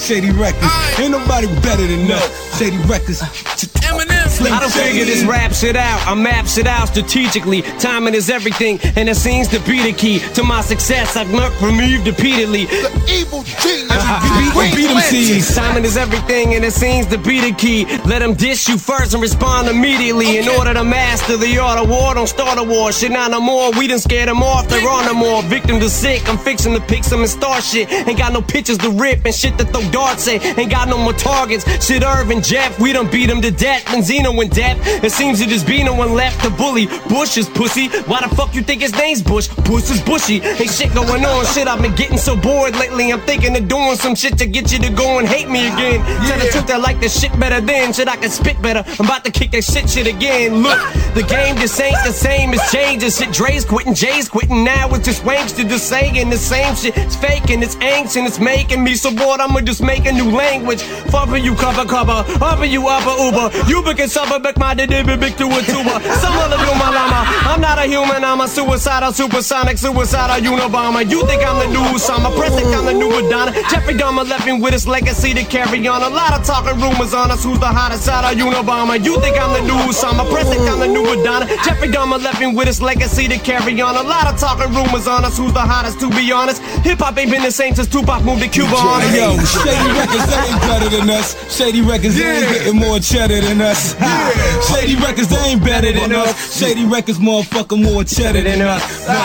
Shady Records. Ain't nobody better than us. Shady Records. I don't figure this rap shit out, I map shit out strategically. Timing is everything, and it seems to be the key to my success. I've removed repeatedly. The evil genius. Beat them seeds. Timing is everything, and it seems to be the key. Let them dish you first and respond immediately. In order to master the art of war, don't start a war. Shit, not no more. We done scared them off. They're on no more. Victim to sick. I'm fixing to pick some and start shit. Ain't got no pictures to rip and shit to throw darts at. Ain't got no more targets. Shit, Irvin, Jeff, we done beat them to death. Benzino and Depp. It seems to just be no one left to bully. Bush is pussy. Why the fuck you think his name's Bush? Bush is bushy. Ain't shit going on. Shit, I've been getting so bored lately. I'm thinking of doing some shit to get you to go and hate me again. Tell the truth, I like this shit better than shit. I can spit better. I'm about to kick that shit again. Look, the game just ain't the same. It's changing. Shit, Dre's quitting, Jay's quitting. Now it's just wankster just saying the same shit. It's fake and it's ancient. It's making me so bored. I'ma just make a new language. Fuck you, cover. Upper you, upper Uber. You can suffer back my big to a tuba. Some other do my llama. I'm not a human. I'm a suicidal, supersonic, suicidal Unabomber. You think I'm the new Osama? Pressing I'm the new Madonna. Jeffrey Dahmer left me with his legacy to carry on. A lot of talking rumors on us. Who's the hottest out of Unabomber? You think I'm the new Osama? Pressing I'm the new Madonna. Jeffrey Dahmer left me with his legacy to carry on. A lot of talking rumors on us. Who's the hottest? To be honest, hip hop ain't been the same since Tupac moved to Cuba. Yo, Shady Records, they ain't better than us. Shady Records, they ain't getting more cheddar than us. Shady Records, they ain't better than us. Shady Records, motherfucker, more cheddar than us.